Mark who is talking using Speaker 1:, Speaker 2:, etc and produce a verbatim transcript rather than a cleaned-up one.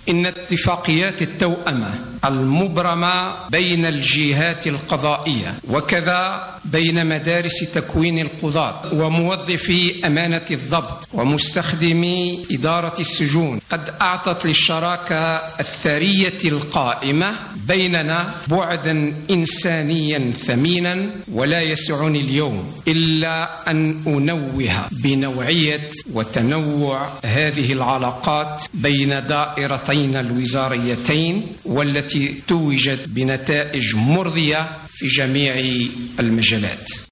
Speaker 1: إن اتفاقيات التوأمة المبرمة بين الجهات القضائية وكذا بين مدارس تكوين القضاة وموظفي أمانة الضبط ومستخدمي إدارة السجون قد أعطت للشراكة الثرية القائمة بيننا بعدا إنسانيا ثمينا، ولا يسعني اليوم إلا أن أنوه بنوعية وتنوع هذه العلاقات بين دائرتين الوزاريتين والتي توجت بنتائج مرضية في جميع المجالات.